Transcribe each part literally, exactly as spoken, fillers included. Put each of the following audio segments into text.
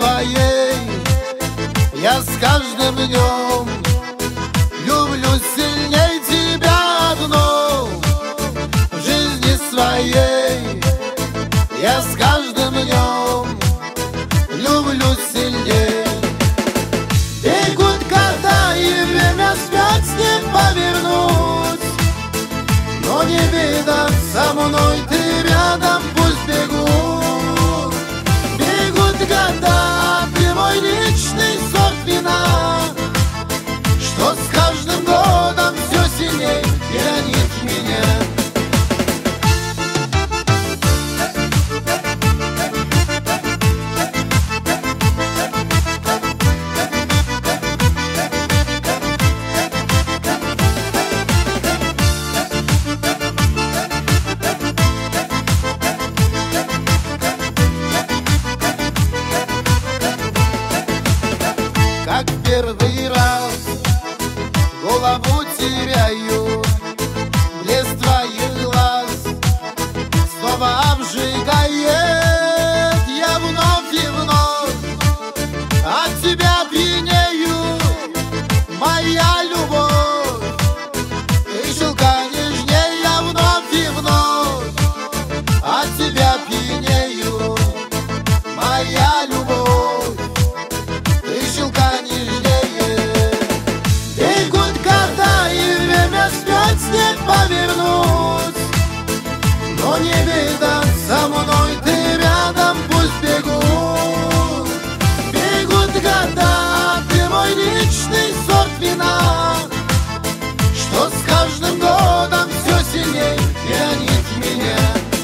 твоей я с каждым днем люблю сильней тебя одну. В жизни своей я с каждым днем люблю сильней. Бегут года и время вспять не повернуть, но не беда, со мной ты рядом, пусть бегут. Бегут года, а ты мой личный сорт вина, что с каждым годом все сильней тянет меня. Как первый раз голову теряю, блеск твоих глаз снова обжигает. Я вновь и вновь от тебя пьянею, моя любовь. Ты шелка нежней, я вновь и вновь от тебя пьянею, моя любовь. Не повернуть, но не беда, со мной ты рядом, пусть бегут. Бегут года, а ты мой личный сорт вина, что с каждым годом все сильней тянет меня.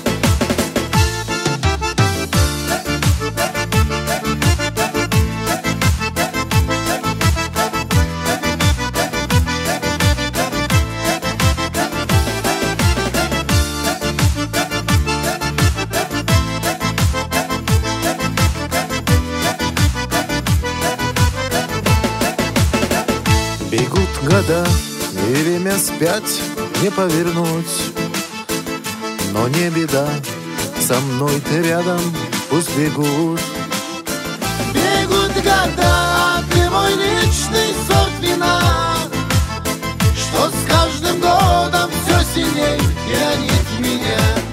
Бегут года, и время спять не повернуть, но не беда, со мной ты рядом, пусть бегут. Бегут года, а ты мой личный сорт вина, что с каждым годом все сильней тянет меня.